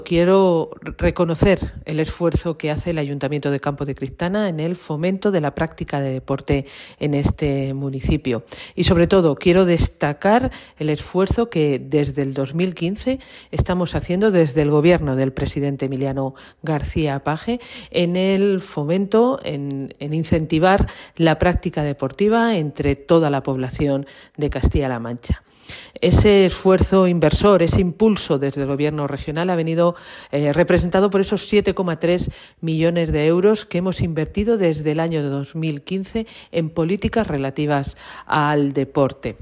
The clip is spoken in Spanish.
Quiero reconocer el esfuerzo que hace el Ayuntamiento de Campo de Cristana en el fomento de la práctica de deporte en este municipio. Y sobre todo quiero destacar el esfuerzo que desde el 2015 estamos haciendo desde el gobierno del presidente Emiliano García Paje en el fomento, en incentivar la práctica deportiva entre toda la población de Castilla-La Mancha. Ese esfuerzo inversor, ese impulso desde el gobierno regional ha venido representado por esos 7,3 millones de euros que hemos invertido desde el año 2015 en políticas relativas al deporte.